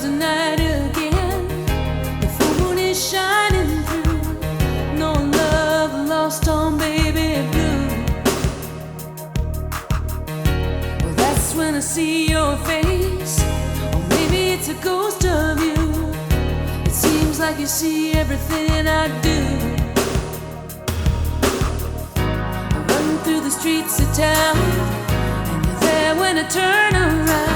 tonight again. The full moon is shining through. No love lost on baby blue. Well, that's when I see your face. Or maybe it's a ghost of you. It seems like you see everything I do. I run through the streets of town, and you're there when I turn around.